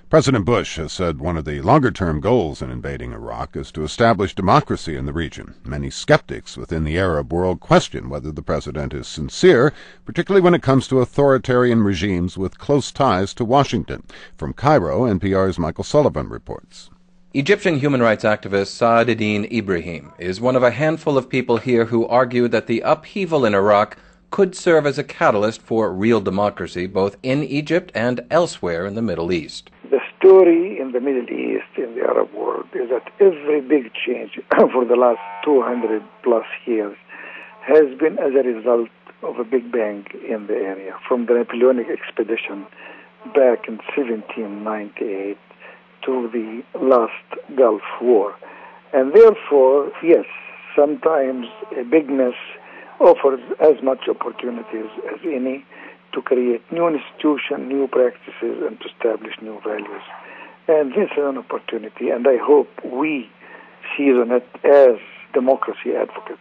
President Bush has said one of the longer-term goals in invading Iraq is to establish democracy in the region. Many skeptics within the Arab world question whether the president is sincere, particularly when it comes to authoritarian regimes with close ties to Washington. From Cairo, NPR's Michael Sullivan reports. Egyptian human rights activist Saad Eddin Ibrahim is one of a handful of people here who argue that the upheaval in Iraq could serve as a catalyst for real democracy both in Egypt and elsewhere in the Middle East. The story in the Middle East, in the Arab world, is that every big change for the last 200 plus years has been as a result of a big bang in the area, from the Napoleonic expedition back in 1798 to the last Gulf War. And therefore, yes, sometimes a big mess offers as much opportunities as any to create new institutions, new practices, and to establish new values. And this is an opportunity, and I hope we seize on it as democracy advocates.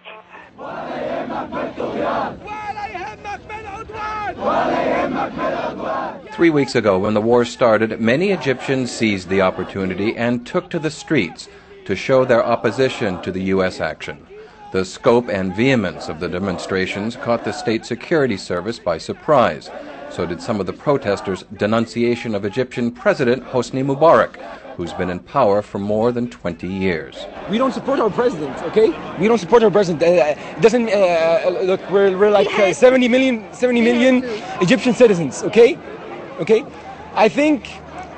3 weeks ago, when the war started, many Egyptians seized the opportunity and took to the streets to show their opposition to the U.S. action. The scope and vehemence of the demonstrations caught the State Security Service by surprise. So did some of the protesters' denunciation of Egyptian President Hosni Mubarak, who's been in power for more than 20 years. We don't support our president, okay? We don't support our president. It doesn't, look, we're like 70 million Egyptian citizens, okay? Okay? I think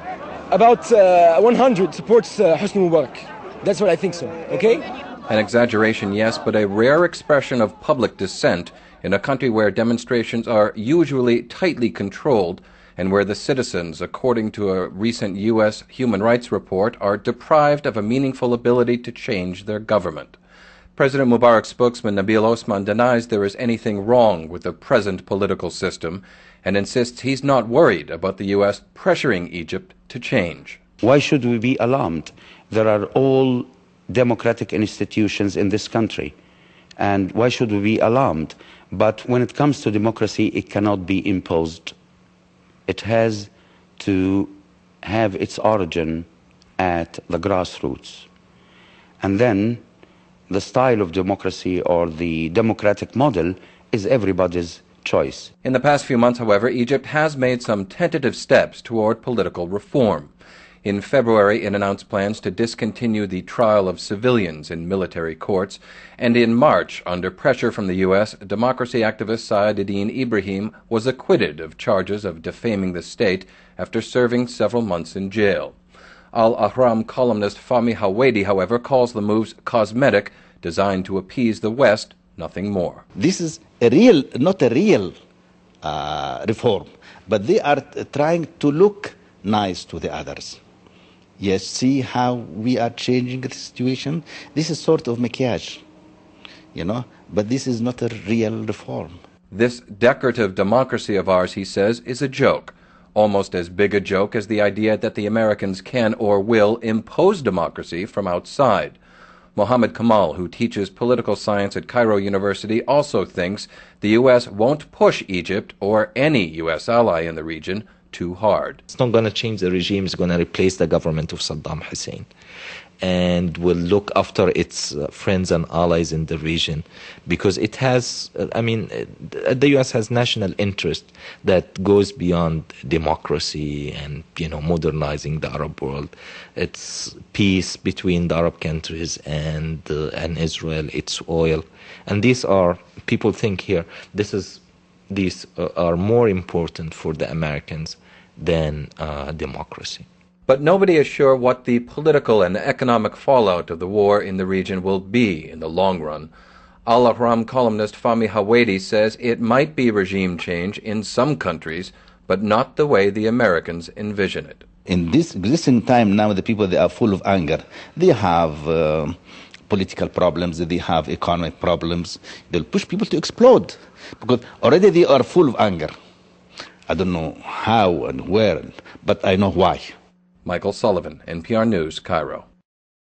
about 100 supports Hosni Mubarak. That's what I think so, okay? An exaggeration, yes, but a rare expression of public dissent in a country where demonstrations are usually tightly controlled and where the citizens, according to a recent U.S. human rights report, are deprived of a meaningful ability to change their government. President Mubarak's spokesman Nabil Osman denies there is anything wrong with the present political system and insists he's not worried about the U.S. pressuring Egypt to change. Why should we be alarmed? There are all democratic institutions in this country, and why should we be alarmed? But when it comes to democracy, it cannot be imposed. It has to have its origin at the grassroots. And then the style of democracy or the democratic model is everybody's choice. In the past few months, however, Egypt has made some tentative steps toward political reform. In February, it announced plans to discontinue the trial of civilians in military courts, and in March, under pressure from the U.S., democracy activist Saad Eddin Ibrahim was acquitted of charges of defaming the state after serving several months in jail. Al-Ahram columnist Fahmy Hawedi, however, calls the moves cosmetic, designed to appease the West, nothing more. This is not a real reform, but they are trying to look nice to the others. Yes, see how we are changing the situation? This is sort of maquillage, but this is not a real reform. This decorative democracy of ours, he says, is a joke, almost as big a joke as the idea that the Americans can or will impose democracy from outside. Mohammed Kamal, who teaches political science at Cairo University, also thinks the U.S. won't push Egypt or any U.S. ally in the region too hard. It's not going to change the regime. It's going to replace the government of Saddam Hussein and will look after its friends and allies in the region, because it has, the U.S. has national interest that goes beyond democracy and, modernizing the Arab world. It's peace between the Arab countries and Israel, its oil. And these are, people think here, these are more important for the Americans than democracy. But nobody is sure what the political and economic fallout of the war in the region will be in the long run. Al-Ahram columnist Fahmy Hawedi says it might be regime change in some countries, but not the way the Americans envision it. In this time now, the people, they are full of anger. They have political problems, they have economic problems. They'll push people to explode because already they are full of anger. I don't know how and where, but I know why. Michael Sullivan, NPR News, Cairo.